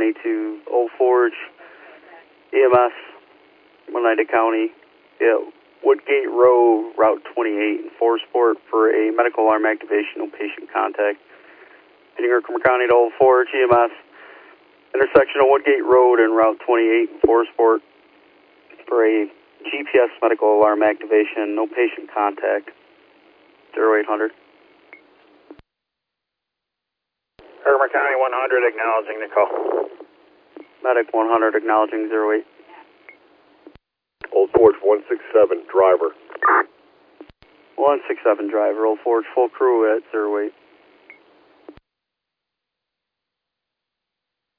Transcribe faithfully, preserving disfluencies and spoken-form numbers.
County to Old Forge, E M S, Oneida County, yeah, Woodgate Row, Route twenty-eight, in Foresport for a medical alarm activation, no patient contact. Heading Herkimer County to Old Forge, E M S, intersection of Woodgate Road and Route twenty-eight, in Foresport for a G P S medical alarm activation, no patient contact. zero eight hundred. Herkimer County one hundred, acknowledging the call. Medic one hundred, acknowledging zero eight. Old Forge one six seven, driver. one six seven driver, Old Forge, full crew at zero eight.